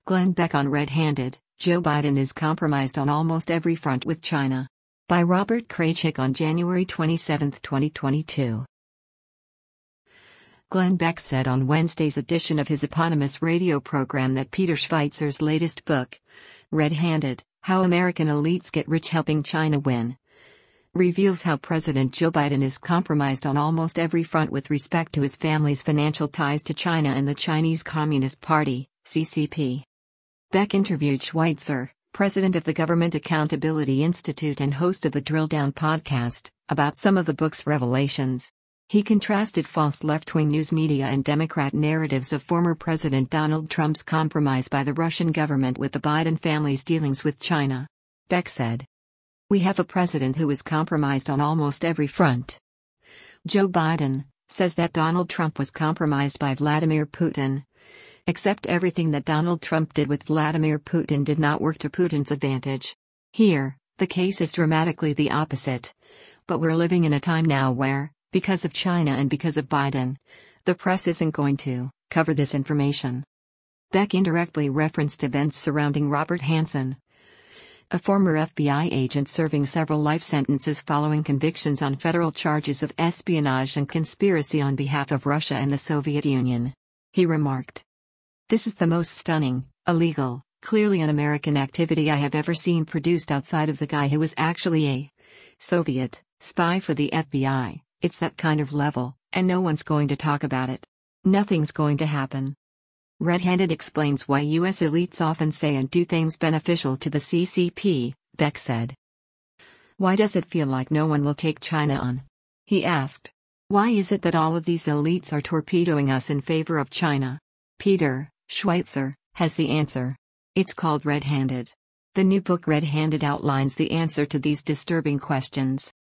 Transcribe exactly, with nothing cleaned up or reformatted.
Glenn Beck on Red-Handed, Joe Biden is compromised on almost every front with China. By Robert Kraychik on January twenty-seventh, twenty twenty-two. Glenn Beck said on Wednesday's edition of his eponymous radio program that Peter Schweizer's latest book, Red-Handed, How American Elites Get Rich Helping China Win, reveals how President Joe Biden is compromised on almost every front with respect to his family's financial ties to China and the Chinese Communist Party, C C P. Beck interviewed Schweitzer, president of the Government Accountability Institute and host of the Drill Down podcast, about some of the book's revelations. He contrasted false left-wing news media and Democrat narratives of former President Donald Trump's compromise by the Russian government with the Biden family's dealings with China. Beck said, "We have a president who is compromised on almost every front. Joe Biden says that Donald Trump was compromised by Vladimir Putin. Except everything that Donald Trump did with Vladimir Putin did not work to Putin's advantage. Here, the case is dramatically the opposite. But we're living in a time now where, because of China and because of Biden, the press isn't going to cover this information." Beck indirectly referenced events surrounding Robert Hanssen, a former F B I agent serving several life sentences following convictions on federal charges of espionage and conspiracy on behalf of Russia and the Soviet Union. He remarked, "This is the most stunning, illegal, clearly un-American activity I have ever seen produced outside of the guy who was actually a Soviet spy for the F B I. It's that kind of level, and no one's going to talk about it. Nothing's going to happen." Red-Handed explains why U S elites often say and do things beneficial to the C C P, Beck said. "Why does it feel like no one will take China on?" he asked. "Why is it that all of these elites are torpedoing us in favor of China?" Peter Schweitzer has the answer. It's called Red-Handed. The new book Red-Handed outlines the answer to these disturbing questions.